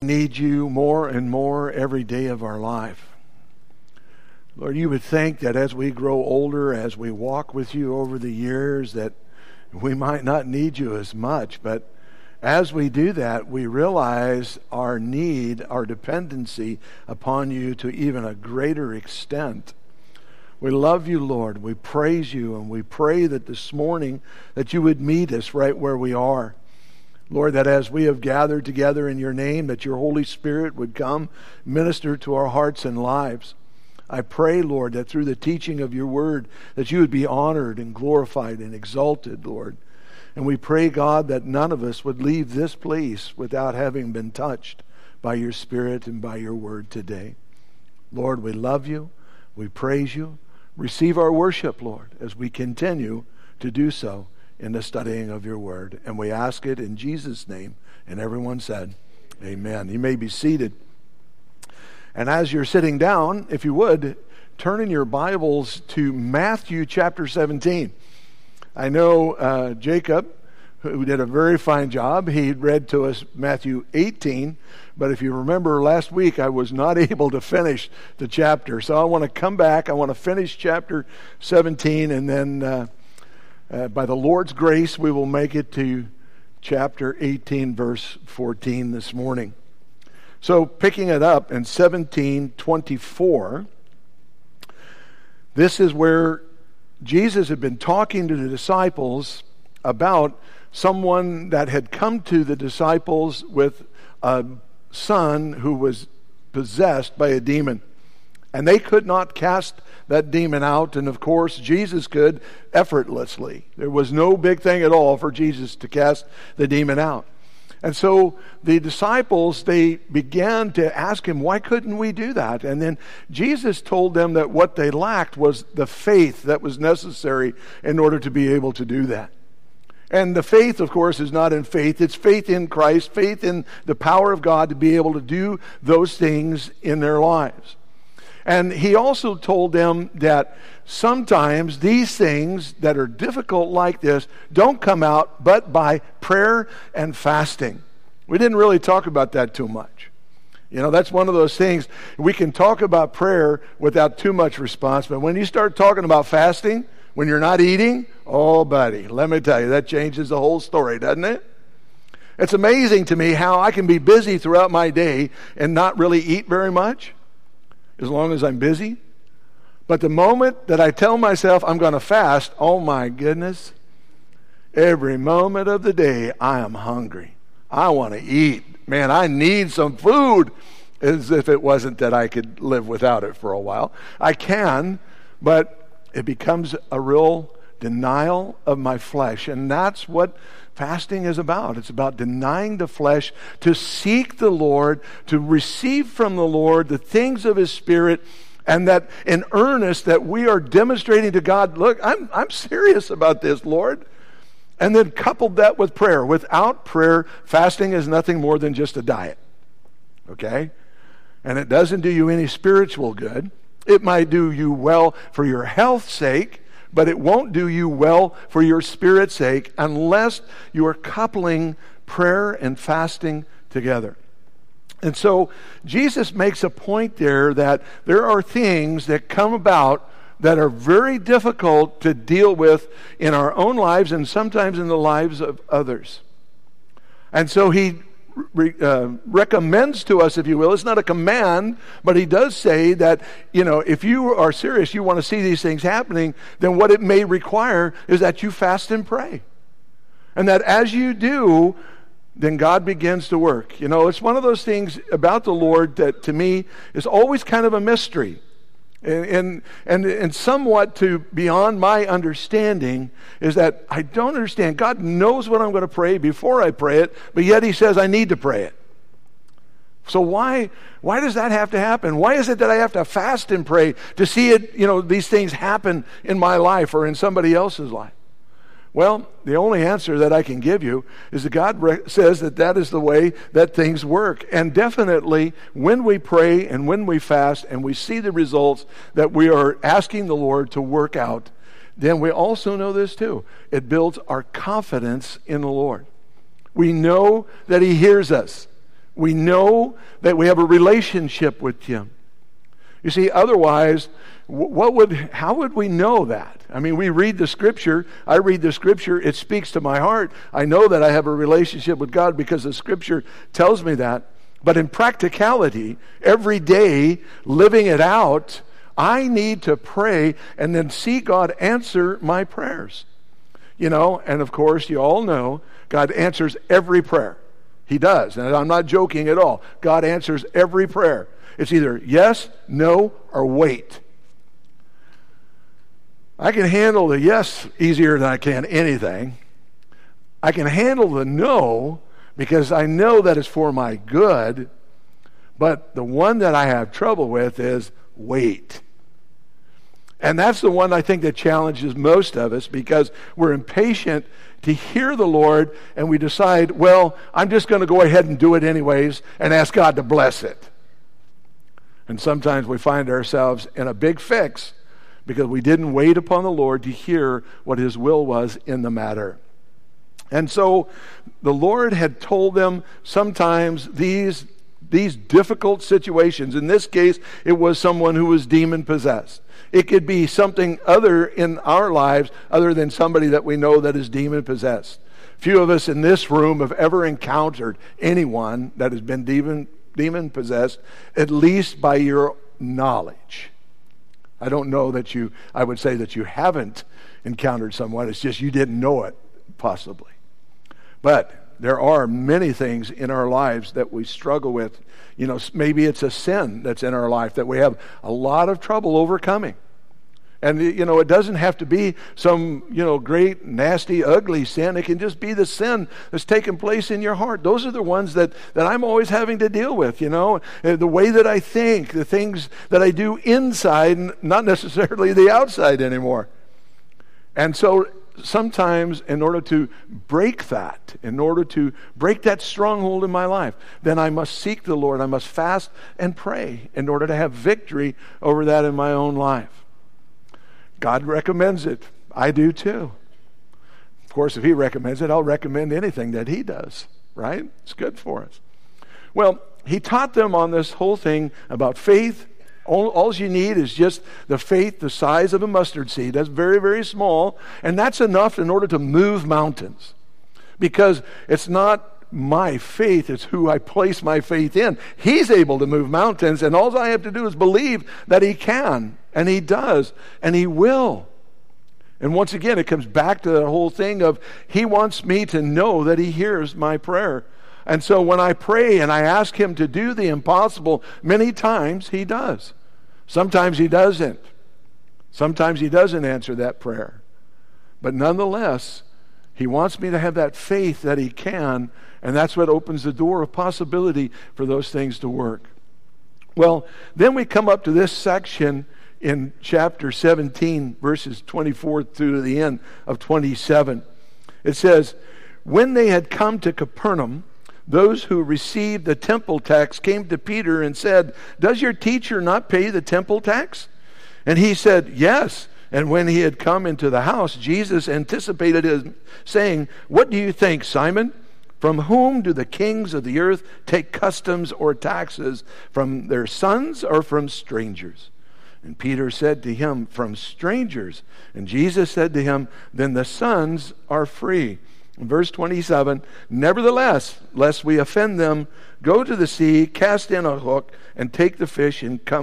need you more and more every day of our life. Lord, you would think that as we grow older, as we walk with you over the years, that we might not need you as much, but as we do that, we realize our need, our dependency upon you to even a greater extent. We love you, Lord. We praise you, and we pray that this morning that you would meet us right where we are. Lord, that as we have gathered together in your name, that your Holy Spirit would come, minister to our hearts and lives. I pray, Lord, that through the teaching of your word, that you would be honored and glorified and exalted, Lord. And we pray, God, that none of us would leave this place without having been touched by your Spirit and by your word today. Lord, we love you. We praise you. Receive our worship, Lord, as we continue to do so in the studying of your word. And we ask it in Jesus' name. And everyone said, amen. You may be seated. And as you're sitting down, if you would, turn in your Bibles to Matthew chapter 17. I know Jacob, who did a very fine job, he read to us Matthew 18, but if you remember last week, I was not able to finish the chapter. So I want to come back, I want to finish chapter 17, and then by the Lord's grace, we will make it to chapter 18, verse 14 this morning. So picking it up in 17:24, this is where Jesus had been talking to the disciples about someone that had come to the disciples with a son who was possessed by a demon. And they could not cast that demon out. And of course, Jesus could effortlessly. There was no big thing at all for Jesus to cast the demon out. And so the disciples, they began to ask him, why couldn't we do that? And then Jesus told them that what they lacked was the faith that was necessary in order to be able to do that. And the faith, of course, is not in faith. It's faith in Christ, faith in the power of God to be able to do those things in their lives. And he also told them that sometimes these things that are difficult like this don't come out but by prayer and fasting. We didn't really talk about that too much. You know, that's one of those things. We can talk about prayer without too much response, but when you start talking about fasting, when you're not eating, oh, buddy, let me tell you, that changes the whole story, doesn't it? It's amazing to me how I can be busy throughout my day and not really eat very much, as long as I'm busy. But the moment that I tell myself I'm going to fast, oh my goodness, every moment of the day I am hungry. I want to eat. Man, I need some food. As if it wasn't that I could live without it for a while. I can, but it becomes a real denial of my flesh. And that's what fasting is about. It's about denying the flesh, to seek the Lord, to receive from the Lord the things of his Spirit, and that in earnest that we are demonstrating to God, look, I'm serious about this, Lord. And then coupled that with prayer. Without prayer, fasting is nothing more than just a diet. Okay? And it doesn't do you any spiritual good. It might do you well for your health's sake, but it won't do you well for your spirit's sake unless you are coupling prayer and fasting together. And so Jesus makes a point there that there are things that come about that are very difficult to deal with in our own lives and sometimes in the lives of others. And so he recommends to us, if you will, it's not a command, but he does say that, you know, if you are serious, you want to see these things happening, then what it may require is that you fast and pray. And that as you do, then God begins to work. You know, it's one of those things about the Lord that to me is always kind of a mystery. And somewhat to beyond my understanding is that I don't understand. God knows what I'm going to pray before I pray it, but yet he says I need to pray it. So why does that have to happen? Why is it that I have to fast and pray to see it, you know, these things happen in my life or in somebody else's life? Well, the only answer that I can give you is that God says that that is the way that things work. And definitely, when we pray and when we fast and we see the results that we are asking the Lord to work out, then we also know this too. It builds our confidence in the Lord. We know that he hears us. We know that we have a relationship with Him. You see, otherwise, how would we know that? I mean, we read the Scripture. I read the Scripture. It speaks to my heart. I know that I have a relationship with God because the Scripture tells me that. But in practicality, every day, living it out, I need to pray and then see God answer my prayers. You know, and of course, you all know, God answers every prayer. He does, and I'm not joking at all. God answers every prayer. It's either yes, no, or wait. I can handle the yes easier than I can anything. I can handle the no because I know that it's for my good. But the one that I have trouble with is wait. And that's the one I think that challenges most of us because we're impatient to hear the Lord and we decide, well, I'm just going to go ahead and do it anyways and ask God to bless it. And sometimes we find ourselves in a big fix because we didn't wait upon the Lord to hear what His will was in the matter. And so the Lord had told them sometimes these difficult situations. In this case, it was someone who was demon-possessed. It could be something other in our lives other than somebody that we know that is demon-possessed. Few of us in this room have ever encountered anyone that has been demon-possessed, at least by your knowledge. I don't know that I would say that you haven't encountered someone. It's just you didn't know it, possibly. But there are many things in our lives that we struggle with. You know, maybe it's a sin that's in our life that we have a lot of trouble overcoming. And, you know, it doesn't have to be some, great, nasty, ugly sin. It can just be the sin that's taken place in your heart. Those are the ones that I'm always having to deal with, the way that I think, the things that I do inside, not necessarily the outside anymore. And so sometimes in order to break that, stronghold in my life, then I must seek the Lord. I must fast and pray in order to have victory over that in my own life. God recommends it. I do too. Of course, if He recommends it, I'll recommend anything that He does, right? It's good for us. Well, He taught them on this whole thing about faith. All you need is just the faith the size of a mustard seed. That's very, very small. And that's enough in order to move mountains. Because it's not my faith, it's who I place my faith in. He's able to move mountains, and all I have to do is believe that He can, and He does, and He will. And once again, it comes back to the whole thing of He wants me to know that He hears my prayer. And so when I pray and I ask Him to do the impossible, many times He does. Sometimes He doesn't. Sometimes He doesn't answer that prayer. But nonetheless, He wants me to have that faith that He can, and that's what opens the door of possibility for those things to work. Well, then we come up to this section in chapter 17, verses 24 through to the end of 27. It says, "When they had come to Capernaum, those who received the temple tax came to Peter and said, 'Does your teacher not pay the temple tax?' And he said, 'Yes.' And when he had come into the house, Jesus anticipated him, saying, 'What do you think, Simon? From whom do the kings of the earth take customs or taxes? From their sons or from strangers?' And Peter said to him, 'From strangers.' And Jesus said to him, 'Then the sons are free.' In verse 27, 'Nevertheless, lest we offend them, go to the sea, cast in a hook, and take the fish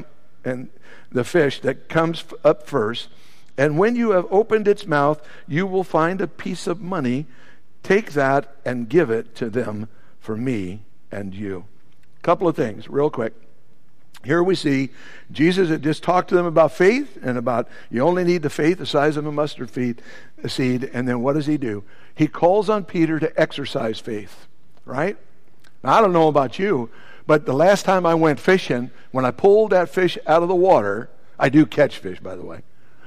and the fish that comes up first. And when you have opened its mouth, you will find a piece of money. Take that and give it to them for me and you.'" A couple of things, real quick. Here we see Jesus had just talked to them about faith and about you only need the faith the size of a mustard seed. And then what does He do? He calls on Peter to exercise faith, right? Now, I don't know about you, but the last time I went fishing, when I pulled that fish out of the water, I do catch fish, by the way.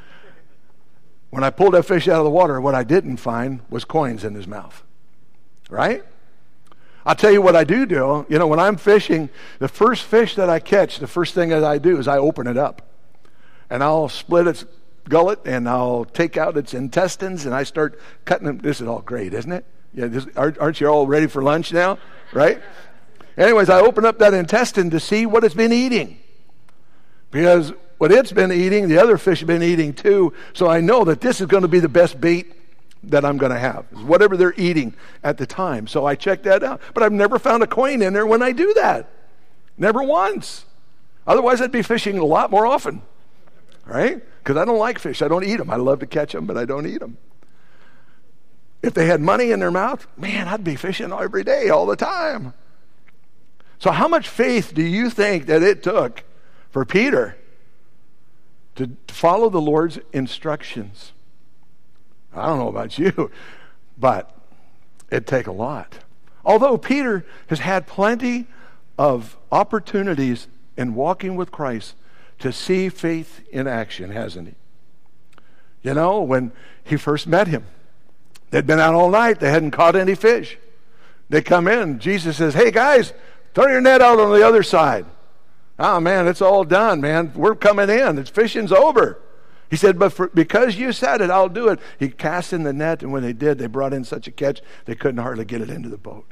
When I pulled that fish out of the water, what I didn't find was coins in his mouth, right? I'll tell you what I do. When I'm fishing, the first fish that I catch, the first thing that I do is I open it up. And I'll split its gullet, and I'll take out its intestines, and I start cutting them. This is all great, isn't it? Yeah, aren't you all ready for lunch now? Right? Anyways, I open up that intestine to see what it's been eating. Because what it's been eating, the other fish have been eating too. So I know that this is going to be the best bait that I'm going to have, whatever they're eating at the time. So I check that out. But I've never found a coin in there when I do that. Never once. Otherwise, I'd be fishing a lot more often, right? Because I don't like fish. I don't eat them. I love to catch them, but I don't eat them. If they had money in their mouth, man, I'd be fishing every day, all the time. So how much faith do you think that it took for Peter to follow the Lord's instructions? I don't know about you, but it'd take a lot. Although Peter has had plenty of opportunities in walking with Christ to see faith in action, hasn't he? You know, when he first met him, they'd been out all night. They hadn't caught any fish. They come in. Jesus says, hey, guys, throw your net out on the other side. Oh, man, it's all done, man. We're coming in. It's fishing's over. He said, but because you said it, I'll do it. He cast in the net, and when they did, they brought in such a catch, they couldn't hardly get it into the boat.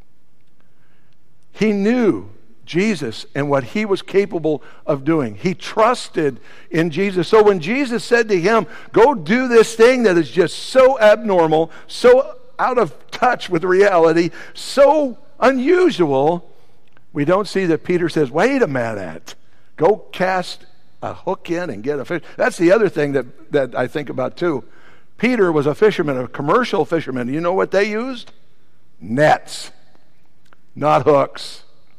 He knew Jesus and what he was capable of doing. He trusted in Jesus. So when Jesus said to him, go do this thing that is just so abnormal, so out of touch with reality, so unusual, we don't see that Peter says, wait a minute, go cast a hook in and get a fish. That's the other thing that I think about too. Peter was a fisherman, a commercial fisherman. You know what they used? Nets, not hooks.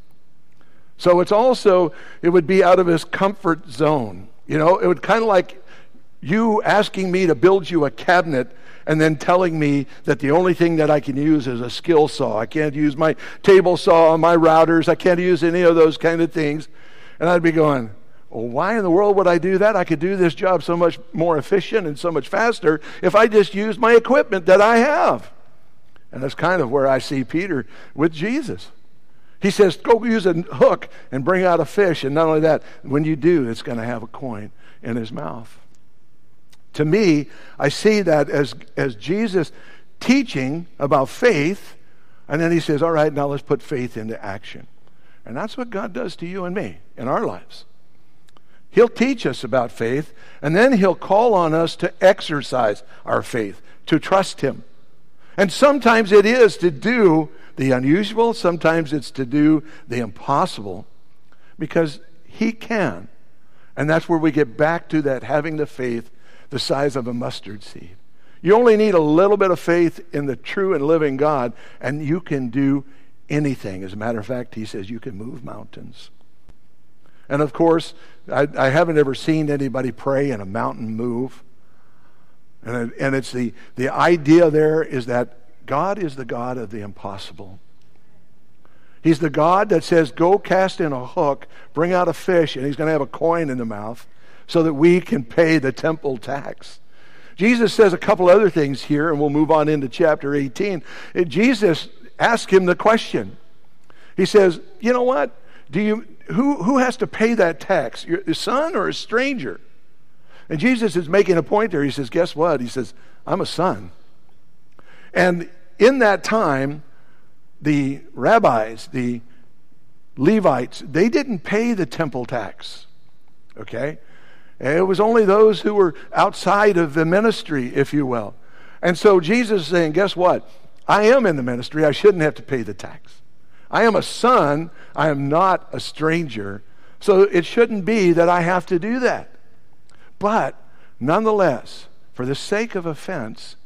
So it would be out of his comfort zone. You know, it would kind of like you asking me to build you a cabinet and then telling me that the only thing that I can use is a skill saw. I can't use my table saw, my routers. I can't use any of those kind of things. And I'd be going, well, why in the world would I do that? I could do this job so much more efficient and so much faster if I just used my equipment that I have. And that's kind of where I see Peter with Jesus. He says, go use a hook and bring out a fish. And not only that, when you do, it's going to have a coin in his mouth. To me, I see that as Jesus teaching about faith, and then he says, all right, now let's put faith into action. And that's what God does to you and me in our lives. He'll teach us about faith, and then he'll call on us to exercise our faith, to trust him. And sometimes it is to do the unusual, sometimes it's to do the impossible, because he can. And that's where we get back to that having the faith the size of a mustard seed. You only need a little bit of faith in the true and living God, and you can do anything. As a matter of fact, he says you can move mountains. And of course, I haven't ever seen anybody pray and a mountain move. And it's the idea there is that God is the God of the impossible. He's the God that says, go cast in a hook, bring out a fish, and he's going to have a coin in the mouth so that we can pay the temple tax. Jesus says a couple other things here, and we'll move on into chapter 18. Jesus asked him the question. He says, you know what? Who has to pay that tax? Your son or a stranger? And Jesus is making a point there. He says, guess what? He says, I'm a son. And in that time, the rabbis, the Levites, they didn't pay the temple tax. Okay? And it was only those who were outside of the ministry, if you will. And so Jesus is saying, guess what? I am in the ministry. I shouldn't have to pay the tax. I am a son. I am not a stranger. So it shouldn't be that I have to do that. But nonetheless, for the sake of offense,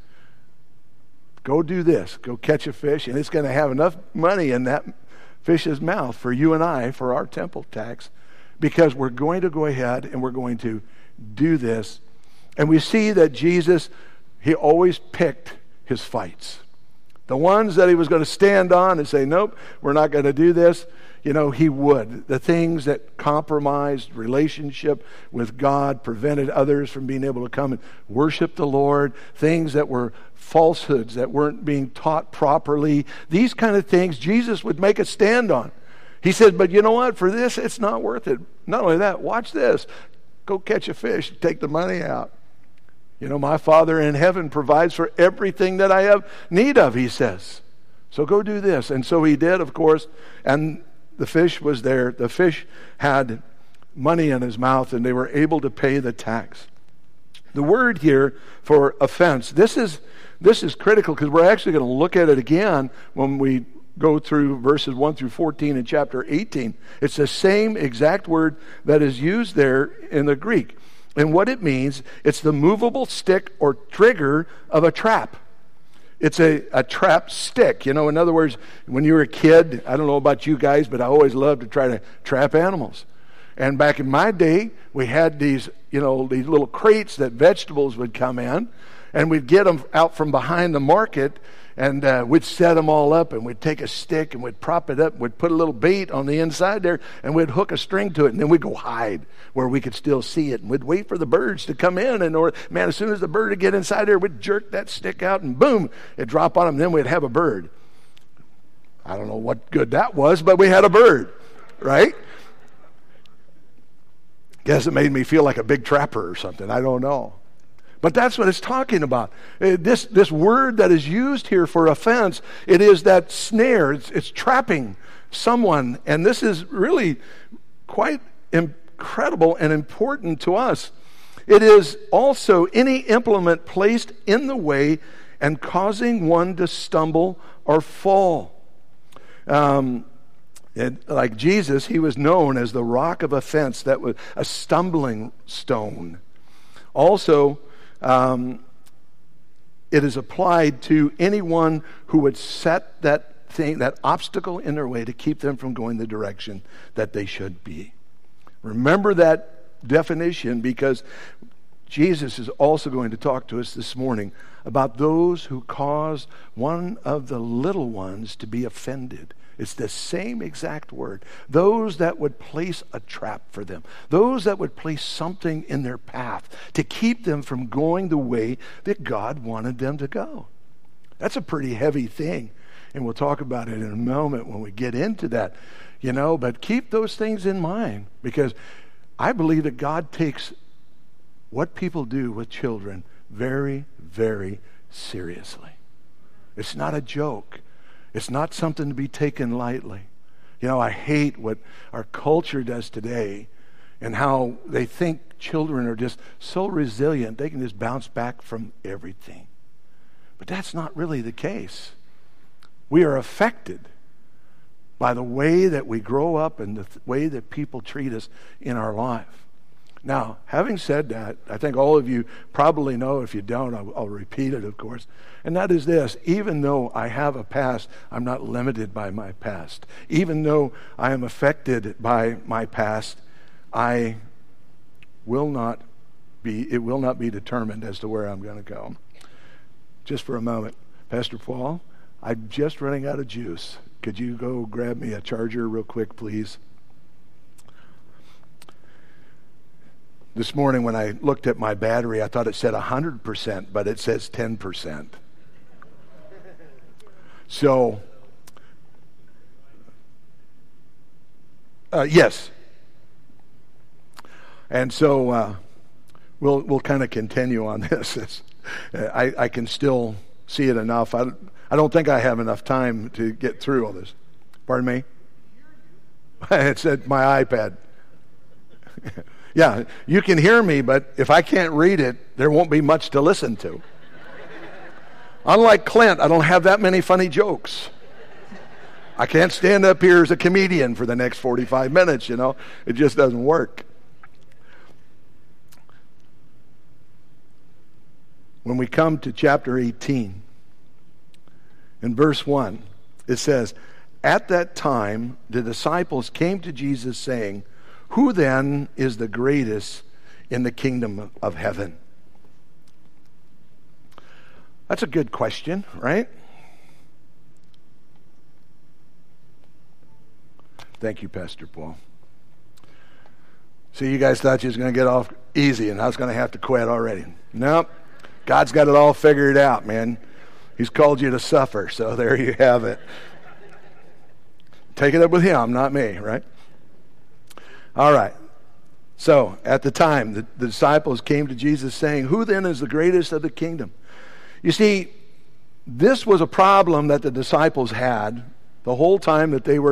go do this. Go catch a fish, and it's going to have enough money in that fish's mouth for you and I, for our temple tax, because we're going to go ahead and we're going to do this. And we see that Jesus, he always picked his fights. The ones that he was going to stand on and say, nope, we're not going to do this, you know, he would. The things that compromised relationship with God, prevented others from being able to come and worship the Lord, things that were falsehoods that weren't being taught properly, these kind of things Jesus would make a stand on. He said, but you know what? For this, it's not worth it. Not only that, watch this. Go catch a fish, take the money out. You know, my Father in heaven provides for everything that I have need of, he says. So go do this. And so he did, of course. And the fish was there. The fish had money in his mouth, and they were able to pay the tax. The word here for offense, this is critical, because we're actually going to look at it again when we go through verses 1 through 14 in chapter 18. It's the same exact word that is used there in the Greek. And what it means, it's the movable stick or trigger of a trap. It's a trap stick. In other words, when you were a kid, I don't know about you guys, but I always loved to try to trap animals. And back in my day, we had these little crates that vegetables would come in, and we'd get them out from behind the market, and we'd set them all up, and we'd take a stick and we'd prop it up, we'd put a little bait on the inside there, and we'd hook a string to it, and then we'd go hide where we could still see it, and we'd wait for the birds to come in, and as soon as the bird would get inside there, we'd jerk that stick out, and boom, it'd drop on them, and then we'd have a bird. I don't know what good that was, but we had a bird, right? Guess it made me feel like a big trapper or something. I don't know. But that's what it's talking about. This word that is used here for offense, it is that snare. It's trapping someone. And this is really quite incredible and important to us. It is also any implement placed in the way and causing one to stumble or fall. Like Jesus, he was known as the rock of offense, that was a stumbling stone. Also, it is applied to anyone who would set that obstacle in their way to keep them from going the direction that they should be. Remember that definition, because Jesus is also going to talk to us this morning about those who cause one of the little ones to be offended. It's the same exact word. Those that would place a trap for them. Those that would place something in their path to keep them from going the way that God wanted them to go. That's a pretty heavy thing. And we'll talk about it in a moment when we get into that. But keep those things in mind, because I believe that God takes what people do with children very, very seriously. It's not a joke. It's not something to be taken lightly. I hate what our culture does today and how they think children are just so resilient, they can just bounce back from everything. But that's not really the case. We are affected by the way that we grow up and the way that people treat us in our life. Now, having said that, I think all of you probably know. If you don't, I'll repeat it, of course. And that is this: even though I have a past, I'm not limited by my past. Even though I am affected by my past, it will not be determined as to where I'm going to go. Just for a moment. Pastor Paul, I'm just running out of juice. Could you go grab me a charger real quick, please? This morning when I looked at my battery, I thought it said 100%, but it says 10%. So, yes. And so we'll kind of continue on this. I can still see it enough. I don't think I have enough time to get through all this. Pardon me? It said my iPad. Yeah, you can hear me, but if I can't read it, there won't be much to listen to. Unlike Clint, I don't have that many funny jokes. I can't stand up here as a comedian for the next 45 minutes, It just doesn't work. When we come to chapter 18, in verse 1, it says, "At that time the disciples came to Jesus saying, 'Who then is the greatest in the kingdom of heaven?'" That's a good question, right? Thank you, Pastor Paul. See, you guys thought you was going to get off easy and I was going to have to quit already. Nope. God's got it all figured out, man. He's called you to suffer, so there you have it. Take it up with him, not me, right? All right. So, at the time, the disciples came to Jesus saying, "Who then is the greatest of the kingdom?" You see, this was a problem that the disciples had the whole time that they were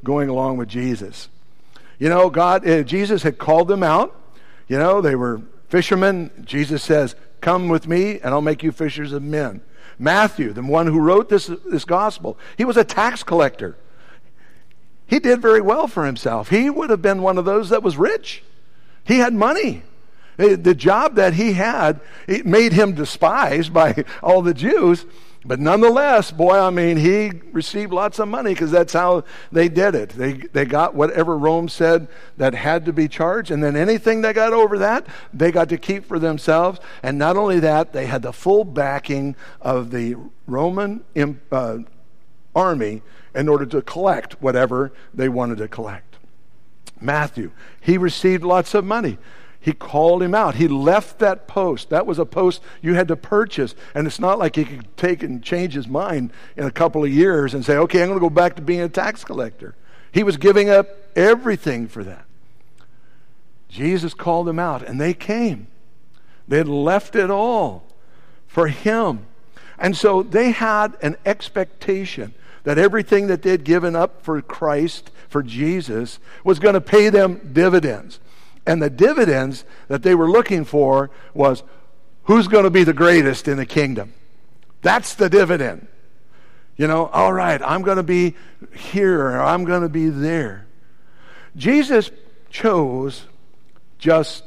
going along with Jesus. You know, Jesus had called them out. You know, they were fishermen. Jesus says, come with me and I'll make you fishers of men. Matthew, the one who wrote this gospel, he was a tax collector. He did very well for himself. He would have been one of those that was rich. He had money. The job that he had, it made him despised by all the Jews. But nonetheless, boy, I mean, he received lots of money because that's how they did it. They got whatever Rome said that had to be charged, and then anything they got over that, they got to keep for themselves. And not only that, they had the full backing of the Roman army in order to collect whatever they wanted to collect. Matthew, he received lots of money. He called him out. He left that post. That was a post you had to purchase. And it's not like he could take and change his mind in a couple of years and say, okay, I'm going to go back to being a tax collector. He was giving up everything for that. Jesus called them out, and they came. They had left it all for him. And so they had an expectation that everything that they'd given up for Christ, for Jesus, was going to pay them dividends. And the dividends that they were looking for was, who's going to be the greatest in the kingdom? That's the dividend. You know, all right, I'm going to be here, or I'm going to be there. Jesus chose just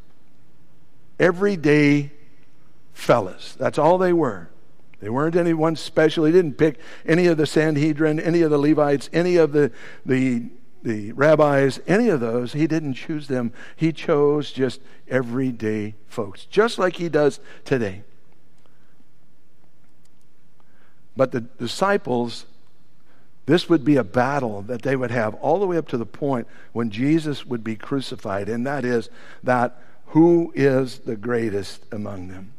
everyday fellas. That's all they were. They weren't anyone special. He didn't pick any of the Sanhedrin, any of the Levites, any of the rabbis, any of those. He didn't choose them. He chose just everyday folks, just like he does today. But the disciples, this would be a battle that they would have all the way up to the point when Jesus would be crucified, and that is that who is the greatest among them?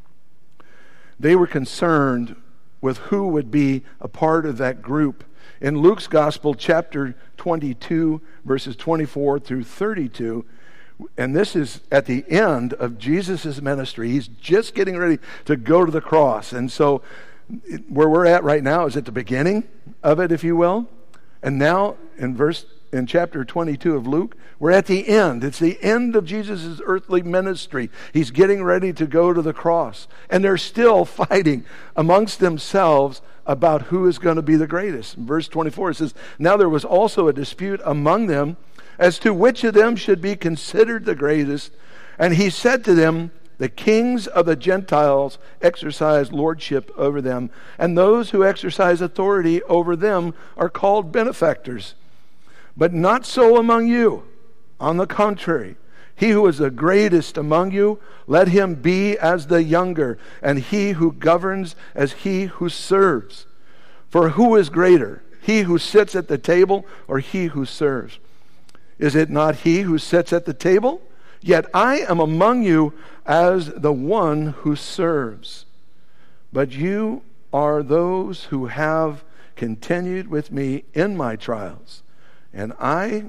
They were concerned with who would be a part of that group. In Luke's Gospel, chapter 22, verses 24 through 32, and this is at the end of Jesus' ministry. He's just getting ready to go to the cross. And so where we're at right now is at the beginning of it, if you will. And now in chapter 22 of Luke, we're at the end. It's the end of Jesus' earthly ministry. He's getting ready to go to the cross. And they're still fighting amongst themselves about who is going to be the greatest. In verse 24 it says, now there was also a dispute among them as to which of them should be considered the greatest. And he said to them, the kings of the Gentiles exercise lordship over them, and those who exercise authority over them are called benefactors. But not so among you. On the contrary, he who is the greatest among you, let him be as the younger, and he who governs as he who serves. For who is greater, he who sits at the table or he who serves? Is it not he who sits at the table? Yet I am among you as the one who serves. But you are those who have continued with me in my trials. And I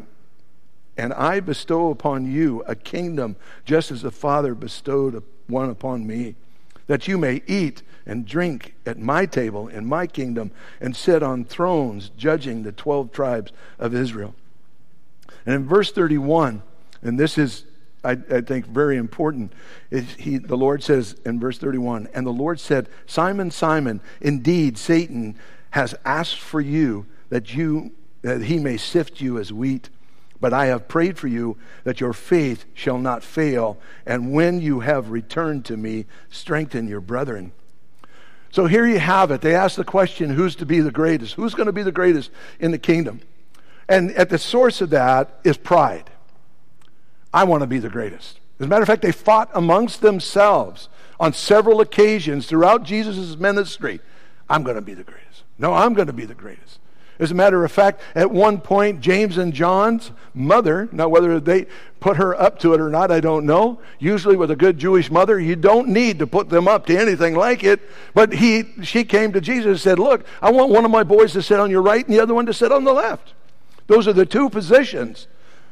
bestow upon you a kingdom, just as the Father bestowed one upon me, that you may eat and drink at my table in my kingdom, and sit on thrones judging the 12 tribes of Israel. And in verse 31, and this is, I think, very important, the Lord says in verse 31, and the Lord said, Simon, Simon, indeed Satan has asked for you that he may sift you as wheat. But I have prayed for you that your faith shall not fail, and when you have returned to me, strengthen your brethren. So here you have it. They ask the question, who's to be the greatest? Who's going to be the greatest in the kingdom? And at the source of that is pride. I want to be the greatest. As a matter of fact, they fought amongst themselves on several occasions throughout Jesus' ministry. I'm going to be the greatest. No, I'm going to be the greatest. As a matter of fact, at one point, James and John's mother, now whether they put her up to it or not, I don't know. Usually with a good Jewish mother, you don't need to put them up to anything like it. But she came to Jesus and said, look, I want one of my boys to sit on your right and the other one to sit on the left. Those are the two positions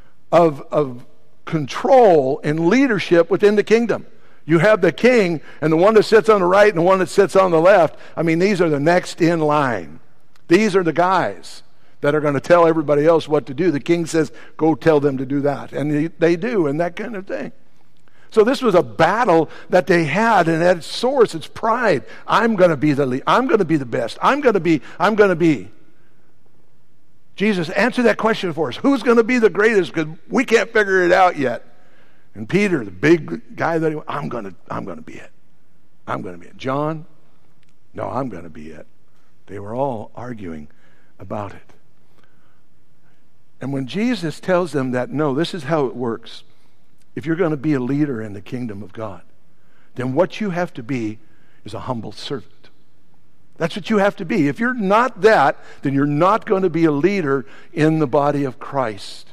of control and leadership within the kingdom. You have the king and the one that sits on the right and the one that sits on the left. I mean, these are the next in line. These are the guys that are going to tell everybody else what to do. The king says, go tell them to do that. And they do, and that kind of thing. So this was a battle that they had, and at its source, it's pride. I'm going to be the lead. I'm going to be the best. I'm going to be. Jesus, answer that question for us. Who's going to be the greatest? Because we can't figure it out yet. And Peter, the big guy that I'm going to be it. I'm going to be it. John, no, I'm going to be it. They were all arguing about it. And when Jesus tells them that, no, this is how it works. If you're going to be a leader in the kingdom of God, then what you have to be is a humble servant. That's what you have to be. If you're not that, then you're not going to be a leader in the body of Christ.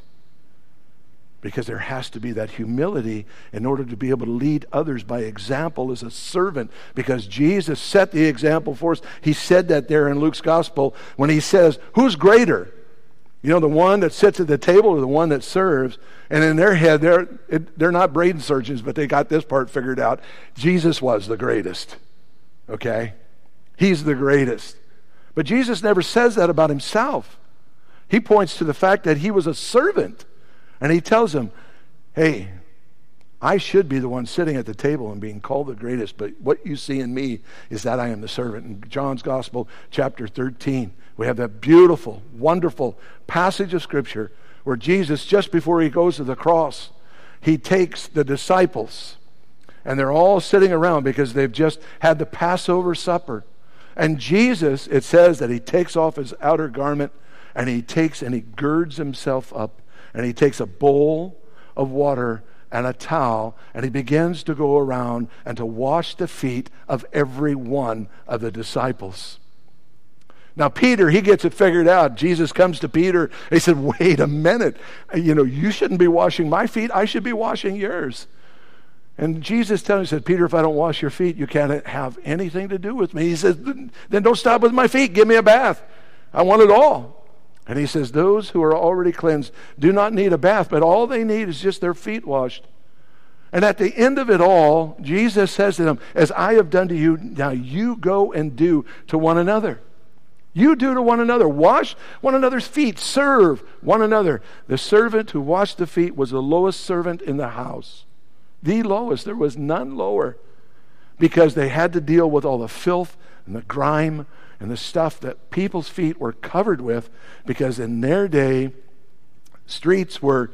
Because there has to be that humility in order to be able to lead others by example as a servant. Because Jesus set the example for us. He said that there in Luke's gospel when he says, who's greater? You know, the one that sits at the table or the one that serves? And in their head, they're not brain surgeons, but they got this part figured out. Jesus was the greatest. Okay? He's the greatest. But Jesus never says that about himself. He points to the fact that he was a servant. And he tells them, hey, I should be the one sitting at the table and being called the greatest, but what you see in me is that I am the servant. In John's Gospel, chapter 13, we have that beautiful, wonderful passage of Scripture where Jesus, just before he goes to the cross, he takes the disciples, and they're all sitting around because they've just had the Passover supper. And Jesus, it says that he takes off his outer garment, and he girds himself up, and he takes a bowl of water and a towel, and he begins to go around and to wash the feet of every one of the disciples. Now Peter, he gets it figured out. Jesus comes to Peter. He said, wait a minute. You shouldn't be washing my feet. I should be washing yours. And Jesus tells him, he said, Peter, if I don't wash your feet, you can't have anything to do with me. He says, then don't stop with my feet. Give me a bath. I want it all. And he says, those who are already cleansed do not need a bath, but all they need is just their feet washed. And at the end of it all, Jesus says to them, as I have done to you, now you go and do to one another. You do to one another. Wash one another's feet. Serve one another. The servant who washed the feet was the lowest servant in the house. The lowest. There was none lower. Because they had to deal with all the filth and the grime and the stuff that people's feet were covered with, because in their day, streets were,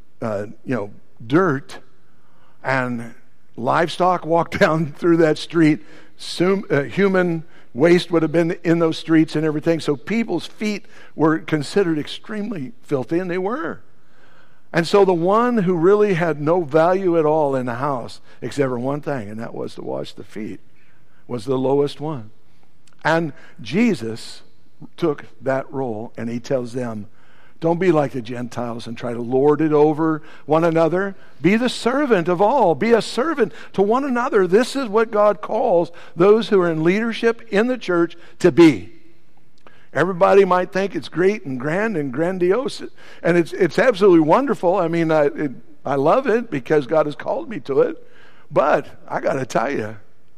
dirt, and livestock walked down through that street. Human waste would have been in those streets and everything. So people's feet were considered extremely filthy, and they were. And so the one who really had no value at all in the house, except for one thing, and that was to wash the feet, was the lowest one. And Jesus took that role, and he tells them, don't be like the Gentiles and try to lord it over one another. Be the servant of all. Be a servant to one another. This is what God calls those who are in leadership in the church to be. Everybody might think it's great and grand and grandiose, and it's absolutely wonderful. I mean, I love it because God has called me to it. But I got to tell you,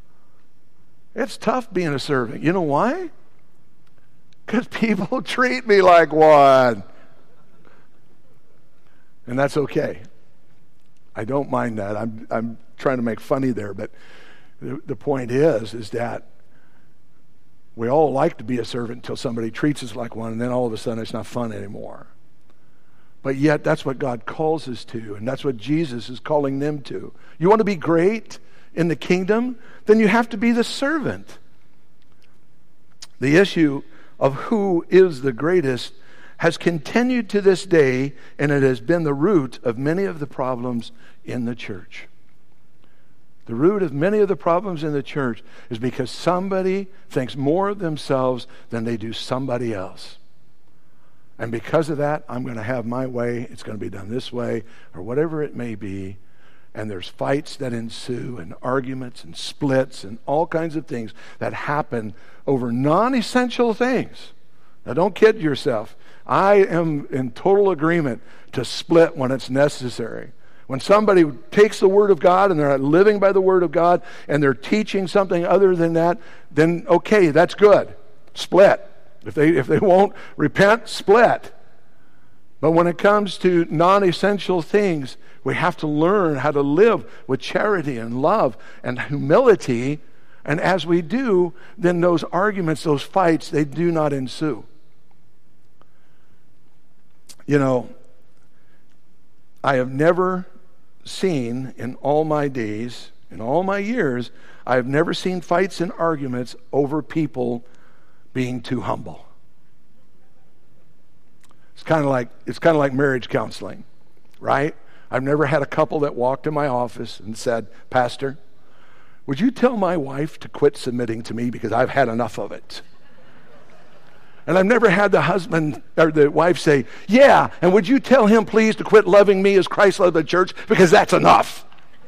it's tough being a servant. You know why? Because people treat me like one. And that's okay. I don't mind that. I'm trying to make funny there, but the point is that we all like to be a servant until somebody treats us like one, and then all of a sudden it's not fun anymore. But yet that's what God calls us to, and that's what Jesus is calling them to. You want to be great in the kingdom? Then you have to be the servant. The issue of who is the greatest has continued to this day, and it has been the root of many of the problems in the church. The root of many of the problems in the church is because somebody thinks more of themselves than they do somebody else. And because of that, I'm going to have my way, it's going to be done this way, or whatever it may be. And there's fights that ensue, and arguments, and splits, and all kinds of things that happen over non-essential things. Now, don't kid yourself. I am in total agreement to split when it's necessary. When somebody takes the Word of God and they're not living by the Word of God and they're teaching something other than that, then okay, that's good. Split. If they won't repent, split. But when it comes to non-essential things, we have to learn how to live with charity and love and humility. And as we do, then those arguments, those fights, they do not ensue. You know, I have never seen in all my days, in all my years, I have never seen fights and arguments over people being too humble. It's kind of like marriage counseling, right? I've never had a couple that walked in my office and said, "Pastor, would you tell my wife to quit submitting to me because I've had enough of it?" And I've never had the husband or the wife say, "Yeah, and would you tell him please to quit loving me as Christ loved the church because that's enough."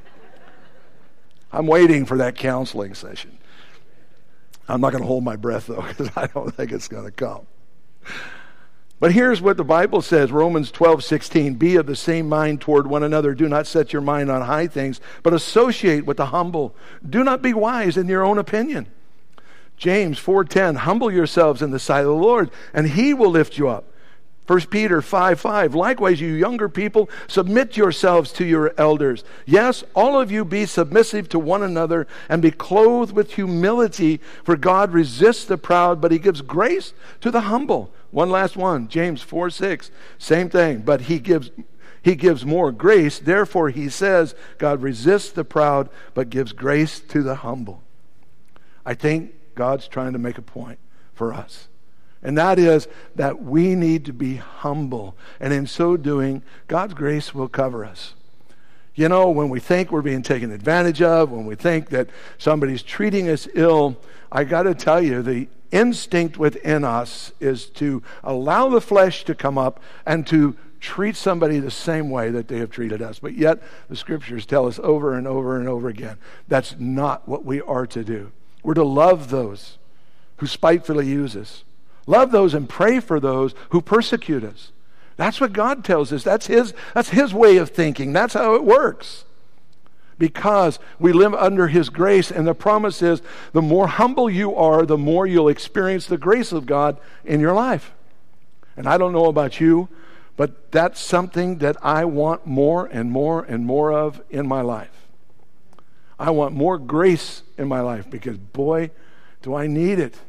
I'm waiting for that counseling session. I'm not going to hold my breath, though, because I don't think it's going to come. But here's what the Bible says, Romans 12:16, "Be of the same mind toward one another. Do not set your mind on high things, but associate with the humble. Do not be wise in your own opinion." James 4:10, "Humble yourselves in the sight of the Lord, and he will lift you up." 1 Peter 5:5, "Likewise, you younger people, submit yourselves to your elders. Yes, all of you be submissive to one another and be clothed with humility, for God resists the proud, but he gives grace to the humble." One last one, James 4:6, same thing, but he gives more grace. Therefore, he says, God resists the proud, but gives grace to the humble. I think God's trying to make a point for us. And that is that we need to be humble. And in so doing, God's grace will cover us. You know, when we think we're being taken advantage of, when we think that somebody's treating us ill, I got to tell you, the instinct within us is to allow the flesh to come up and to treat somebody the same way that they have treated us. But yet, the scriptures tell us over and over and over again, that's not what we are to do. We're to love those who spitefully use us. Love those and pray for those who persecute us. That's what God tells us. That's his way of thinking. That's how it works. Because we live under his grace, and the promise is the more humble you are, the more you'll experience the grace of God in your life. And I don't know about you, but that's something that I want more and more and more of in my life. I want more grace in my life because, boy, do I need it.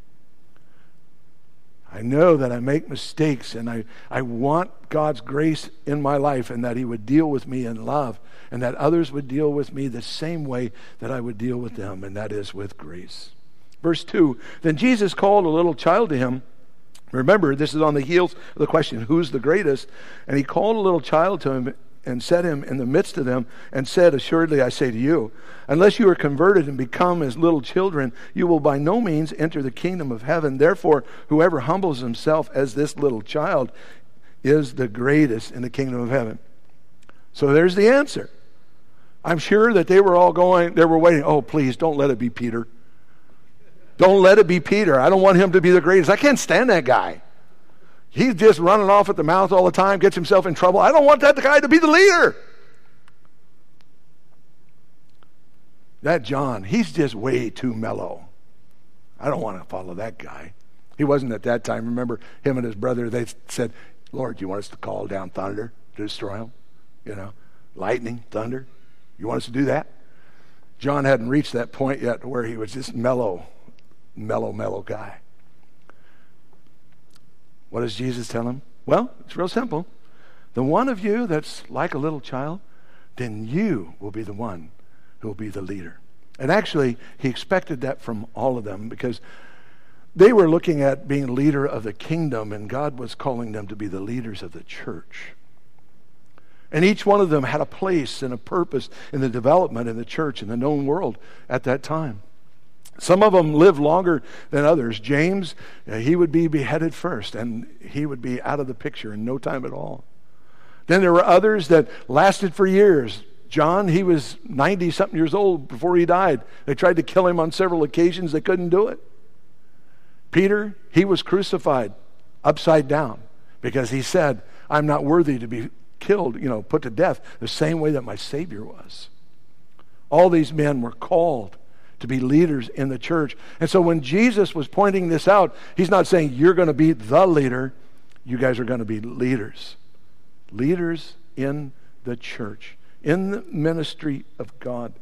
I know that I make mistakes, and I want God's grace in my life, and that he would deal with me in love, and that others would deal with me the same way that I would deal with them, and that is with grace. Verse 2, "Then Jesus called a little child to him." Remember, this is on the heels of the question, who's the greatest? And he called a little child to him and set him in the midst of them and said, "Assuredly I say to you, unless you are converted and become as little children, you will by no means enter the kingdom of heaven. Therefore, whoever humbles himself as this little child is the greatest in the kingdom of heaven." So there's the answer. I'm sure that they were waiting, "Oh, please, don't let it be Peter. Don't let it be Peter. I don't want him to be the greatest. I can't stand that guy. He's just running off at the mouth all the time, gets himself in trouble. I don't want that guy to be the leader." That John, he's just way too mellow. I don't want to follow that guy. He wasn't at that time. Remember, him and his brother, they said, "Lord, you want us to call down thunder to destroy him? You know, lightning, thunder? You want us to do that?" John hadn't reached that point yet where he was just mellow guy. What does Jesus tell him? Well, it's real simple. The one of you that's like a little child, then you will be the one who will be the leader. And actually, he expected that from all of them because they were looking at being leader of the kingdom, and God was calling them to be the leaders of the church. And each one of them had a place and a purpose in the development in the church in the known world at that time. Some of them lived longer than others. James, he would be beheaded first, and he would be out of the picture in no time at all. Then there were others that lasted for years. John, he was 90-something years old before he died. They tried to kill him on several occasions. They couldn't do it. Peter, he was crucified upside down because he said, "I'm not worthy to be killed, put to death the same way that my Savior was." All these men were called to be leaders in the church. And so when Jesus was pointing this out, he's not saying you're going to be the leader. You guys are going to be leaders. Leaders in the church, in the ministry of God.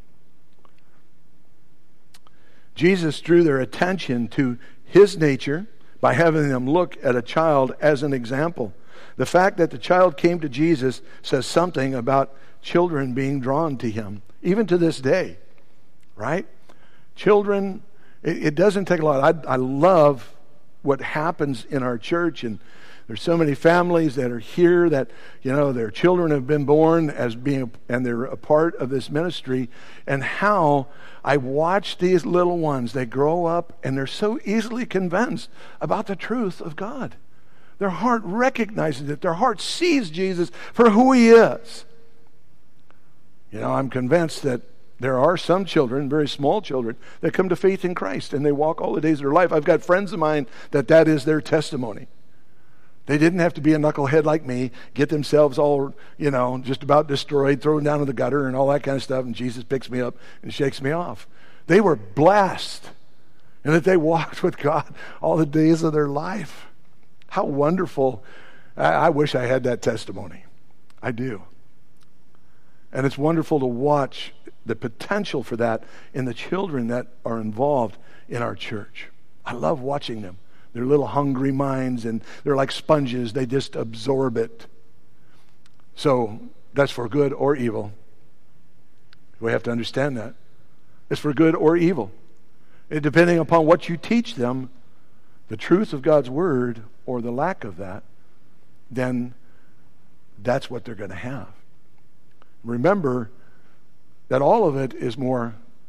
Jesus drew their attention to his nature by having them look at a child as an example. The fact that the child came to Jesus says something about children being drawn to him, even to this day, right? Children, it doesn't take a lot. I love what happens in our church, and there's so many families that are here that, their children have been born and they're a part of this ministry, and how I watch these little ones, they grow up and they're so easily convinced about the truth of God. Their heart recognizes it. Their heart sees Jesus for who he is. I'm convinced that there are some children, very small children, that come to faith in Christ and they walk all the days of their life. I've got friends of mine that is their testimony. They didn't have to be a knucklehead like me, get themselves all, just about destroyed, thrown down in the gutter and all that kind of stuff, and Jesus picks me up and shakes me off. They were blessed, and that they walked with God all the days of their life. How wonderful. I wish I had that testimony. I do. And it's wonderful to watch the potential for that in the children that are involved in our church. I love watching them. They're little hungry minds, and they're like sponges. They just absorb it. So that's for good or evil. We have to understand that. It's for good or evil. Depending upon what you teach them, the truth of God's word or the lack of that, then that's what they're going to have. Remember that all of it is more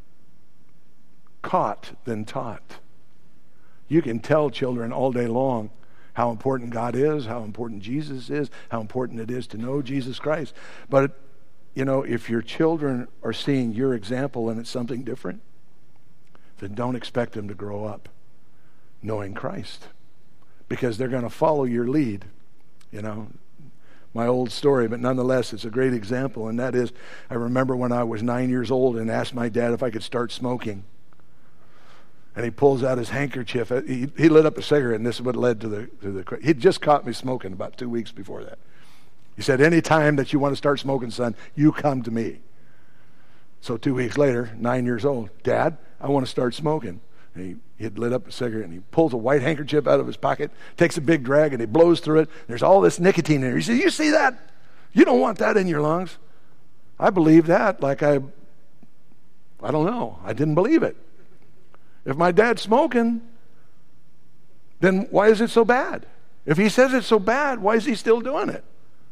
caught than taught. You can tell children all day long how important God is, how important Jesus is, how important it is to know Jesus Christ. But, if your children are seeing your example and it's something different, then don't expect them to grow up knowing Christ, because they're going to follow your lead. My old story, but nonetheless, it's a great example, and that is, I remember when I was 9 years old and asked my dad if I could start smoking. And he pulls out his handkerchief. He lit up a cigarette, and this is what led to the. He'd just caught me smoking about 2 weeks before that. He said, "Any time that you want to start smoking, son, you come to me." So 2 weeks later, 9 years old, "Dad, I want to start smoking." And he had lit up a cigarette, and he pulls a white handkerchief out of his pocket, takes a big drag, and he blows through it. There's all this nicotine in there. He said, "You see that? You don't want that in your lungs." I believed that like I don't know. I didn't believe it. If my dad's smoking, then why is it so bad? If he says it's so bad, why is he still doing it?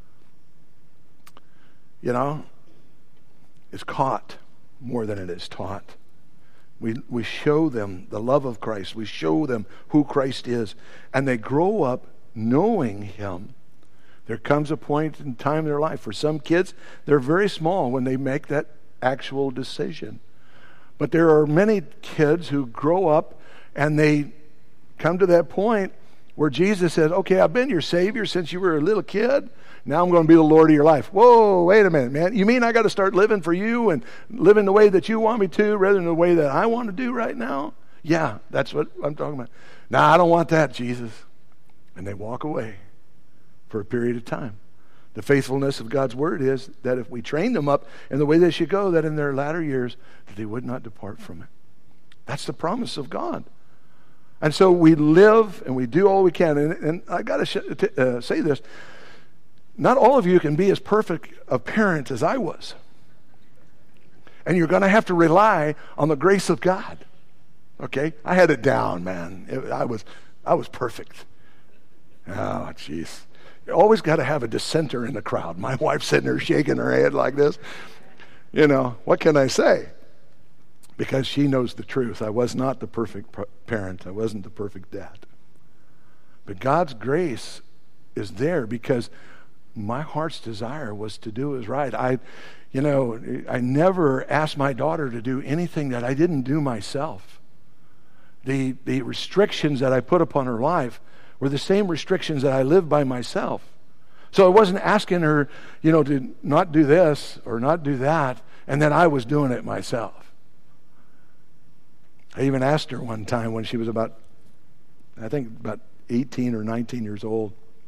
It's caught more than it is taught. We show them the love of Christ. We show them who Christ is. And they grow up knowing him. There comes a point in time in their life. For some kids, they're very small when they make that actual decision. But there are many kids who grow up and they come to that point where Jesus says, "Okay, I've been your Savior since you were a little kid. Now I'm going to be the Lord of your life." Whoa, wait a minute, man. You mean I got to start living for you and living the way that you want me to rather than the way that I want to do right now? Yeah, that's what I'm talking about. "Nah, I don't want that, Jesus." And they walk away for a period of time. The faithfulness of God's word is that if we train them up in the way they should go, that in their latter years, that they would not depart from it. That's the promise of God. And so we live and we do all we can. And I got to say this. Not all of you can be as perfect a parent as I was. And you're going to have to rely on the grace of God. Okay? I had it down, man. I was perfect. Oh, jeez. You always got to have a dissenter in the crowd. My wife's sitting there shaking her head like this. What can I say? Because she knows the truth. I was not the perfect parent. I wasn't the perfect dad. But God's grace is there because my heart's desire was to do what was right. I never asked my daughter to do anything that I didn't do myself. The restrictions that I put upon her life were the same restrictions that I lived by myself. So I wasn't asking her, to not do this or not do that, and then I was doing it myself. I even asked her one time when she was about 18 or 19 years old.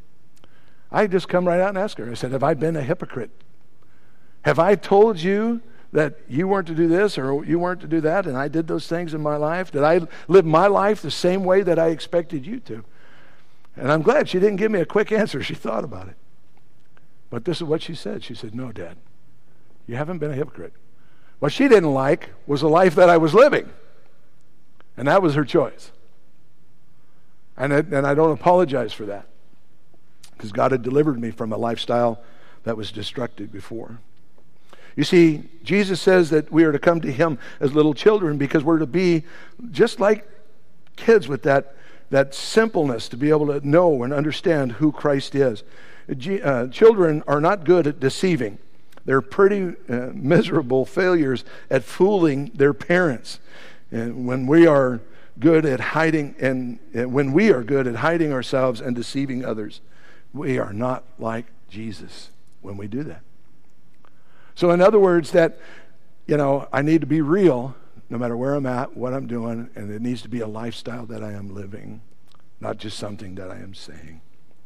I just come right out and ask her. I said, have I been a hypocrite? Have I told you that you weren't to do this or you weren't to do that, and I did those things in my life? Did I live my life the same way that I expected you to? And I'm glad she didn't give me a quick answer. She thought about it. But this is what she said. She said, no, Dad, you haven't been a hypocrite. What she didn't like was the life that I was living. And that was her choice. And I don't apologize for that, because God had delivered me from a lifestyle that was destructive before. You see, Jesus says that we are to come to him as little children because we're to be just like kids with that simpleness to be able to know and understand who Christ is. Children are not good at deceiving. They're pretty miserable failures at fooling their parents. And when we are good at hiding, and when we are good at hiding ourselves and deceiving others, we are not like Jesus when we do that. So in other words, that, I need to be real no matter where I'm at, what I'm doing, and it needs to be a lifestyle that I am living, not just something that I am saying.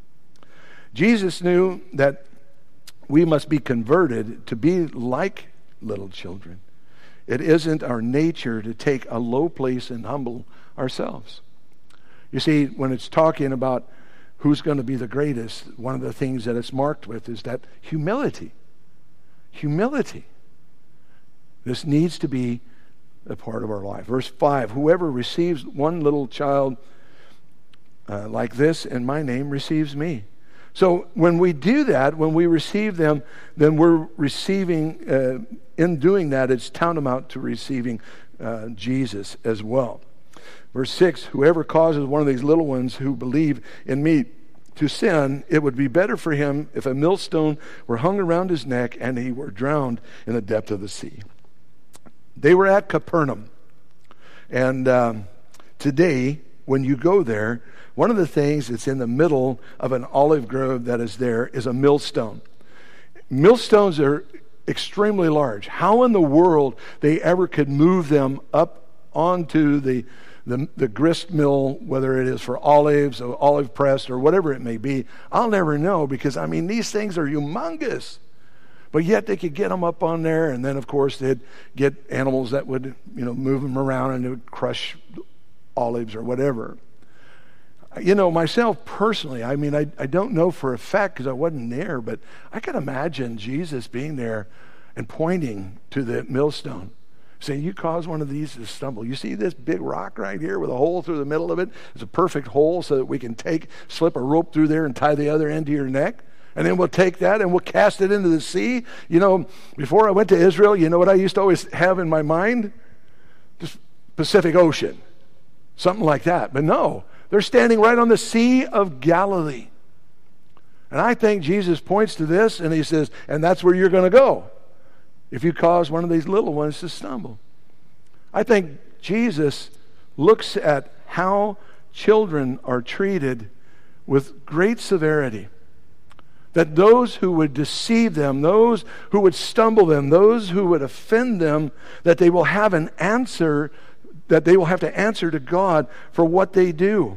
Jesus knew that we must be converted to be like little children. It isn't our nature to take a low place and humble ourselves. You see, when it's talking about who's going to be the greatest, one of the things that it's marked with is that humility. Humility. This needs to be a part of our life. Verse 5, whoever receives one little child like this in my name receives me. So when we do that, when we receive them, then we're receiving, in doing that, it's tantamount to receiving Jesus as well. Verse 6, whoever causes one of these little ones who believe in me to sin, it would be better for him if a millstone were hung around his neck and he were drowned in the depth of the sea. They were at Capernaum. And today, when you go there, one of the things that's in the middle of an olive grove that is there is a millstone. Millstones are extremely large. How in the world they ever could move them up onto the grist mill, whether it is for olives or olive press or whatever it may be, I'll never know, because these things are humongous. But yet they could get them up on there, and then of course they'd get animals that would move them around and it would crush olives or whatever. Myself personally, I don't know for a fact because I wasn't there, but I can imagine Jesus being there and pointing to the millstone, saying, you cause one of these to stumble. You see this big rock right here with a hole through the middle of it? It's a perfect hole so that we can slip a rope through there and tie the other end to your neck. And then we'll take that and we'll cast it into the sea. Before I went to Israel, you know what I used to always have in my mind? Just Pacific Ocean. Something like that. But no, they're standing right on the Sea of Galilee. And I think Jesus points to this and he says, and that's where you're going to go if you cause one of these little ones to stumble. I think Jesus looks at how children are treated with great severity. That those who would deceive them, those who would stumble them, those who would offend them, that they will have an answer, that they will have to answer to God for what they do.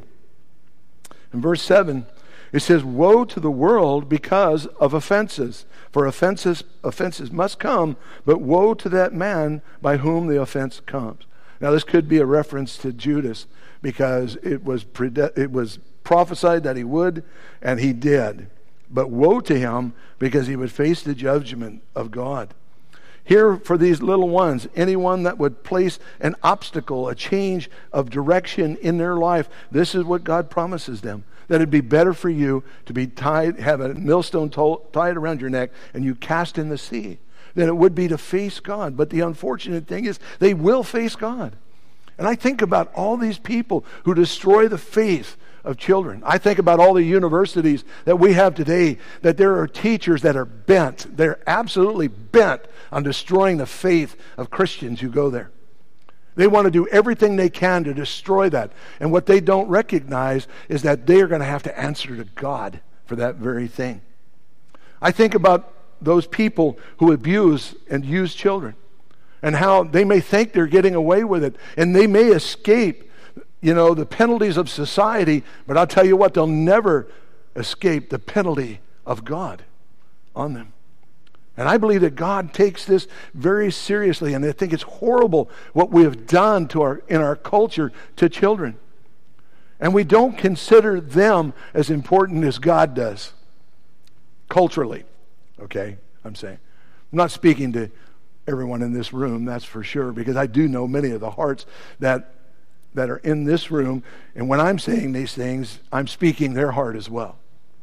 In verse 7, it says, woe to the world because of offenses. For offenses must come, but woe to that man by whom the offense comes. Now this could be a reference to Judas, because it was prophesied that he would, and he did. But woe to him because he would face the judgment of God. Here for these little ones, anyone that would place an obstacle, a change of direction in their life, this is what God promises them. That it'd be better for you to be tied, have a millstone tied around your neck and you cast in the sea, than it would be to face God. But the unfortunate thing is they will face God. And I think about all these people who destroy the faith of children. I think about all the universities that we have today, that there are teachers that are bent. They're absolutely bent on destroying the faith of Christians who go there. They want to do everything they can to destroy that. And what they don't recognize is that they are going to have to answer to God for that very thing. I think about those people who abuse and use children. and how they may think they're getting away with it, and they may escape, the penalties of society, but I'll tell you what, they'll never escape the penalty of God on them. And I believe that God takes this very seriously, and I think it's horrible what we have done in our culture to children. And we don't consider them as important as God does, culturally. Okay, I'm saying. I'm not speaking to everyone in this room, that's for sure, because I do know many of the hearts that are in this room, and when I'm saying these things, I'm speaking their heart as well.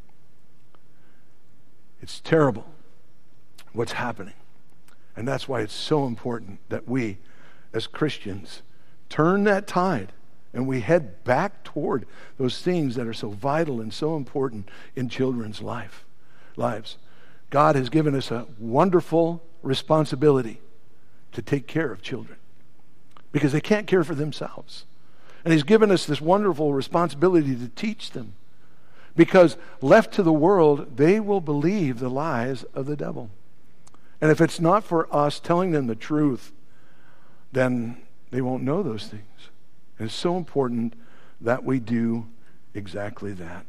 It's terrible what's happening. And that's why it's so important that we, as Christians, turn that tide and we head back toward those things that are so vital and so important in children's lives. God has given us a wonderful responsibility to take care of children because they can't care for themselves. And He's given us this wonderful responsibility to teach them, because left to the world, they will believe the lies of the devil. And if it's not for us telling them the truth, then they won't know those things. And it's so important that we do exactly that.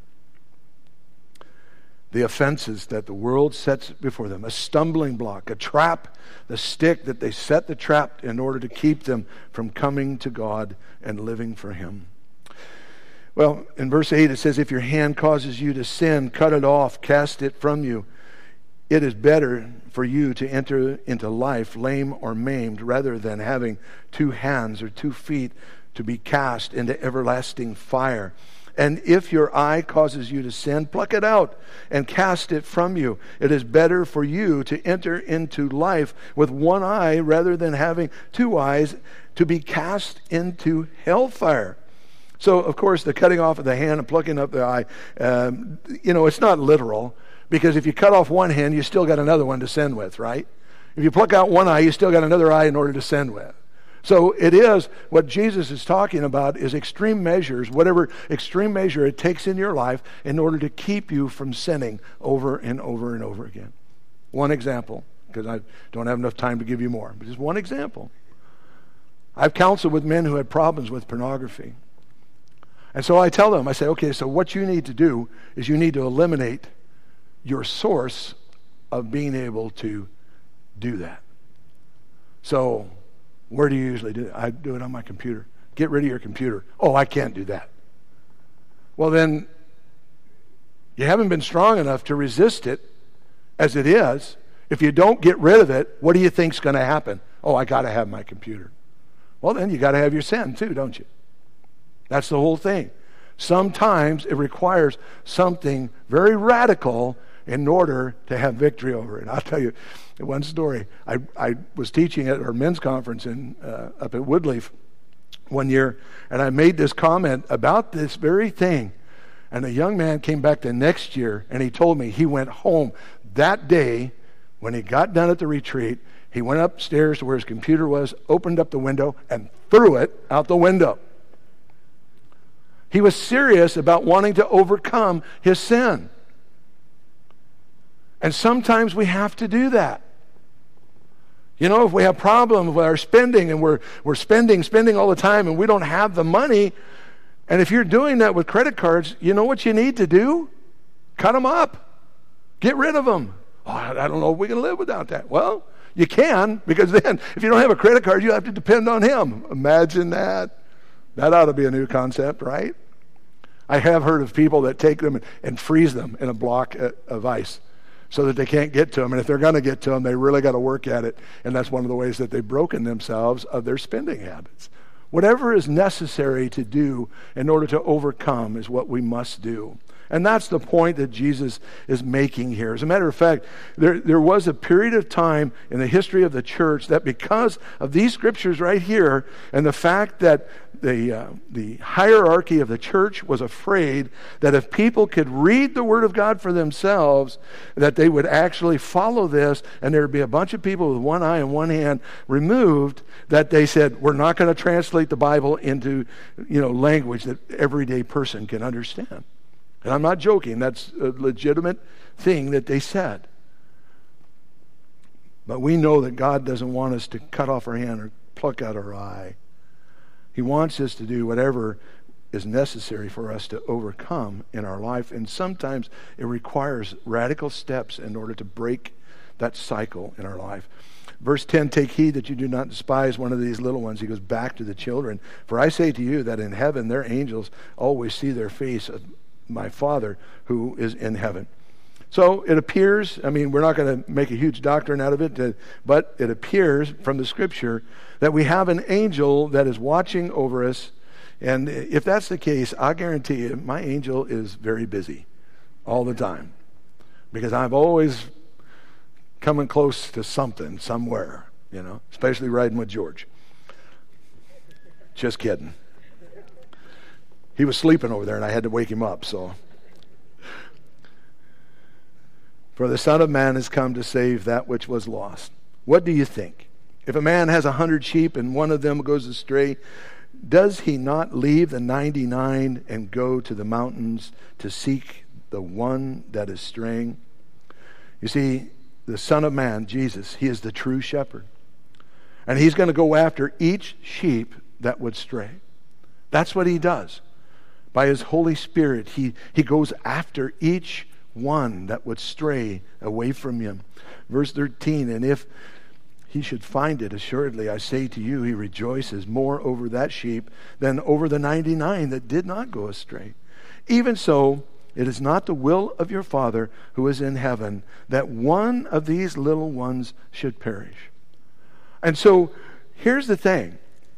The offenses that the world sets before them, a stumbling block, a trap, the stick that they set the trap in order to keep them from coming to God and living for Him. Well, in verse 8 it says, if your hand causes you to sin, cut it off, cast it from you. It is better for you to enter into life lame or maimed rather than having 2 hands or 2 feet to be cast into everlasting fire. And if your eye causes you to sin, pluck it out and cast it from you. It is better for you to enter into life with 1 eye rather than having 2 eyes to be cast into hellfire. So, of course, the cutting off of the hand and plucking up the eye, it's not literal, because if you cut off one hand, you still got another one to sin with, right? If you pluck out one eye, you still got another eye in order to sin with. So it is, what Jesus is talking about is extreme measures, whatever extreme measure it takes in your life in order to keep you from sinning over and over and over again. One example, because I don't have enough time to give you more, but just one example. I've counseled with men who had problems with pornography. And so I tell them, I say, okay, so what you need to do is you need to eliminate your source of being able to do that. So where do you usually do it? I do it on my computer. Get rid of your computer. Oh, I can't do that. Well, then you haven't been strong enough to resist it as it is. If you don't get rid of it, what do you think's going to happen? Oh, I got to have my computer. Well, then you got to have your sin too, don't you? That's the whole thing. Sometimes it requires something very radical in order to have victory over it. I'll tell you one story. I was teaching at our men's conference up at Woodleaf one year, and I made this comment about this very thing. And a young man came back the next year, and he told me he went home that day when he got done at the retreat. He went upstairs to where his computer was, opened up the window, and threw it out the window. He was serious about wanting to overcome his sin. And sometimes we have to do that. If we have problems with our spending and we're spending all the time and we don't have the money, and if you're doing that with credit cards, you know what you need to do? Cut them up. Get rid of them. Oh, I don't know if we can live without that. Well, you can, because then if you don't have a credit card, you have to depend on Him. Imagine that. That ought to be a new concept, right? I have heard of people that take them and freeze them in a block of ice so that they can't get to them. And if they're going to get to them, they really got to work at it. And that's one of the ways that they've broken themselves of their spending habits. Whatever is necessary to do in order to overcome is what we must do. And that's the point that Jesus is making here. As a matter of fact, there was a period of time in the history of the church that because of these scriptures right here and the fact that the hierarchy of the church was afraid that if people could read the Word of God for themselves, that they would actually follow this, and there would be a bunch of people with one eye and one hand removed, that they said, we're not going to translate the Bible into language that everyday person can understand. And I'm not joking. That's a legitimate thing that they said. But we know that God doesn't want us to cut off our hand or pluck out our eye. He wants us to do whatever is necessary for us to overcome in our life. And sometimes it requires radical steps in order to break that cycle in our life. Verse 10, take heed that you do not despise one of these little ones. He goes back to the children. For I say to you that in heaven their angels always see their face of my Father who is in heaven. So it appears, we're not going to make a huge doctrine out of it, but it appears from the Scripture that we have an angel that is watching over us. And if that's the case, I guarantee you my angel is very busy all the time, because I'm always coming close to something somewhere, especially riding with George. Just kidding. He was sleeping over there and I had to wake him up, so. For the Son of Man has come to save that which was lost. What do you think? If a man has 100 sheep and one of them goes astray, does he not leave the 99 and go to the mountains to seek the one that is straying? You see, the Son of Man, Jesus, he is the true shepherd. And he's going to go after each sheep that would stray. That's what he does. By his Holy Spirit, he goes after each one that would stray away from him. Verse 13, and if he should find it, assuredly, I say to you, he rejoices more over that sheep than over the 99 that did not go astray. Even so, it is not the will of your Father who is in heaven that one of these little ones should perish. And so, here's the thing.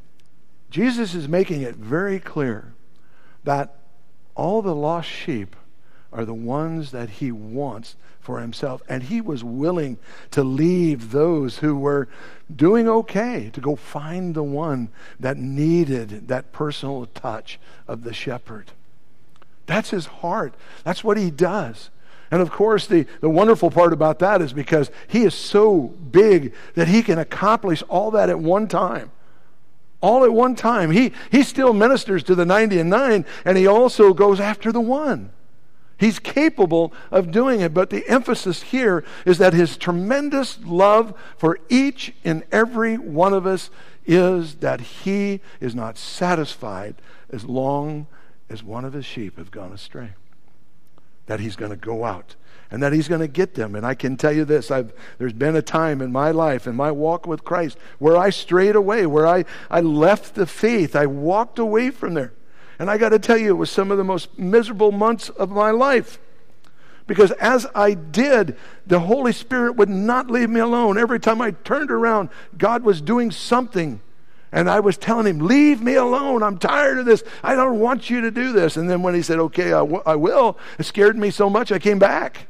Jesus is making it very clear that all the lost sheep are the ones that he wants for himself. And he was willing to leave those who were doing okay to go find the one that needed that personal touch of the shepherd. That's his heart. That's what he does. And of course, the wonderful part about that is because he is so big that he can accomplish all that at one time. All at one time. He still ministers to the 99, and he also goes after the one. He's capable of doing it, but the emphasis here is that his tremendous love for each and every one of us is that he is not satisfied as long as one of his sheep have gone astray. That he's going to go out and that he's going to get them. And I can tell you this, there's been a time in my life, in my walk with Christ, where I strayed away, where I left the faith. I walked away from there. And I got to tell you, it was some of the most miserable months of my life. Because as I did, the Holy Spirit would not leave me alone. Every time I turned around, God was doing something. And I was telling him, leave me alone. I'm tired of this. I don't want you to do this. And then when he said, okay, I will, it scared me so much I came back.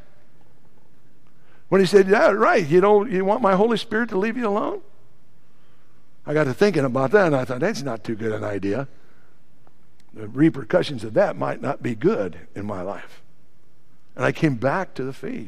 When he said, yeah, right, you want my Holy Spirit to leave you alone? I got to thinking about that, and I thought, that's not too good an idea. The repercussions of that might not be good in my life. And I came back to the faith.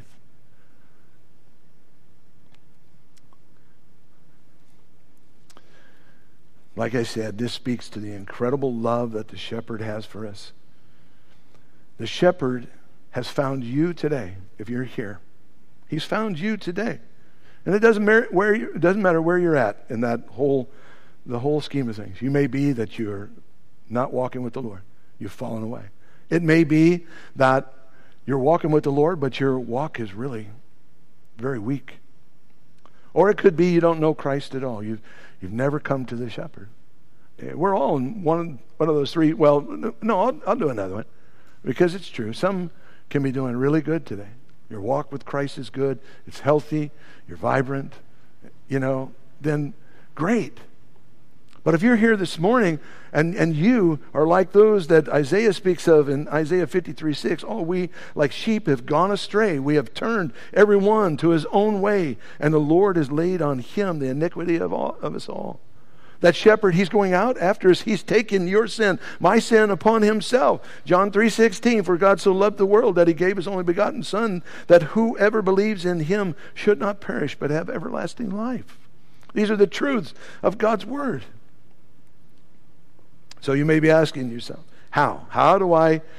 Like I said, this speaks to the incredible love that the shepherd has for us. The shepherd has found you today, if you're here. He's found you today. And it doesn't matter where you're at in the whole scheme of things. You may be that you're not walking with the Lord. You've fallen away. It may be that you're walking with the Lord, but your walk is really very weak. Or it could be you don't know Christ at all. You've never come to the shepherd. We're all in one of those three. Well, no, I'll do another one because it's true. Some can be doing really good today. Your walk with Christ is good. It's healthy. You're vibrant. Then great. But if you're here this morning and you are like those that Isaiah speaks of in Isaiah 53:6, oh, we like sheep have gone astray. We have turned every one to his own way, and the Lord has laid on him the iniquity of us all. That shepherd, he's going out after us. He's taken your sin, my sin, upon himself. John 3:16, for God so loved the world that he gave his only begotten Son, that whoever believes in him should not perish but have everlasting life. These are the truths of God's word. So you may be asking yourself, how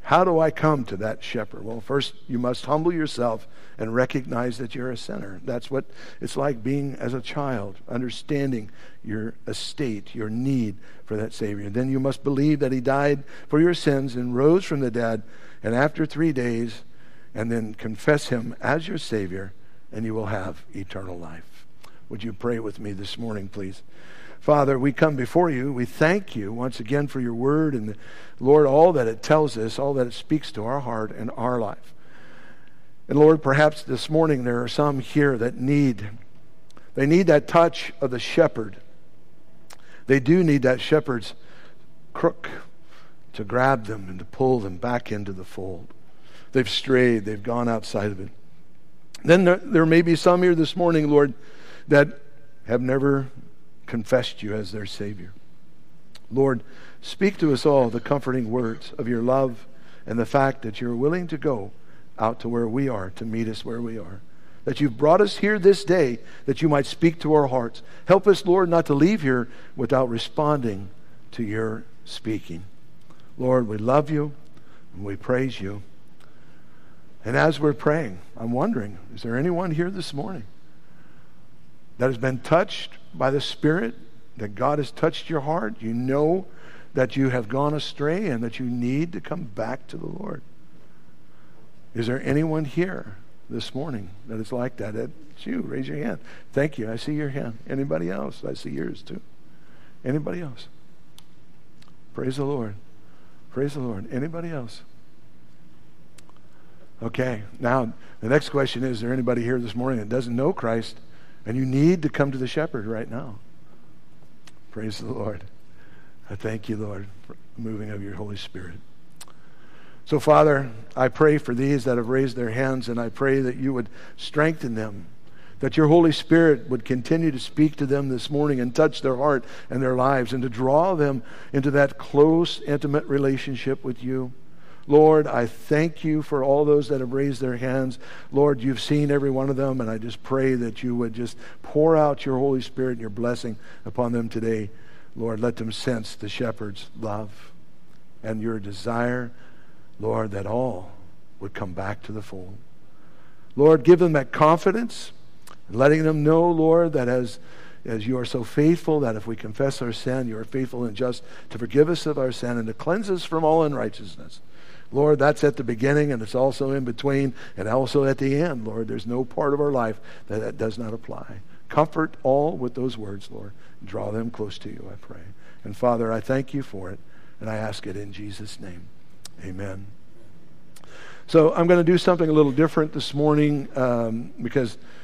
How do I come to that shepherd? Well, first you must humble yourself and recognize that you're a sinner. That's what it's like being as a child, understanding your estate, your need for that Savior. Then you must believe that he died for your sins and rose from the dead, and after 3 days, and then confess him as your Savior, and you will have eternal life. Would you pray with me this morning, please? Father, we come before you. We thank you once again for your word and, Lord, all that it tells us, all that it speaks to our heart and our life. And Lord, perhaps this morning there are some here that need that touch of the shepherd. They do need that shepherd's crook to grab them and to pull them back into the fold. They've strayed. They've gone outside of it. Then there may be some here this morning, Lord, that have never confessed you as their Savior. Lord, speak to us all the comforting words of your love and the fact that you're willing to go out to where we are, to meet us where we are. That you've brought us here this day that you might speak to our hearts. Help us, Lord, not to leave here without responding to your speaking. Lord, we love you and we praise you. And as we're praying, I'm wondering, is there anyone here this morning that has been touched by the Spirit, that God has touched your heart? You know that you have gone astray and that you need to come back to the Lord. Is there anyone here this morning that is like that? It's you. Raise your hand. Thank you. I see your hand. Anybody else? I see yours too. Anybody else? Praise the Lord. Praise the Lord. Anybody else? Okay. Now, the next question is there anybody here this morning that doesn't know Christ and you need to come to the shepherd right now? Praise the Lord. I thank you, Lord, for the moving of your Holy Spirit. So, Father, I pray for these that have raised their hands, and I pray that you would strengthen them, that your Holy Spirit would continue to speak to them this morning and touch their heart and their lives and to draw them into that close, intimate relationship with you. Lord, I thank you for all those that have raised their hands. Lord, you've seen every one of them, and I just pray that you would just pour out your Holy Spirit and your blessing upon them today. Lord, let them sense the shepherd's love and your desire, Lord, that all would come back to the fold. Lord, give them that confidence, letting them know, Lord, that as you are so faithful, that if we confess our sin, you are faithful and just to forgive us of our sin and to cleanse us from all unrighteousness. Lord, that's at the beginning, and it's also in between, and also at the end, Lord. There's no part of our life that does not apply. Comfort all with those words, Lord. Draw them close to you, I pray. And Father, I thank you for it, and I ask it in Jesus' name. Amen. So I'm going to do something a little different this morning because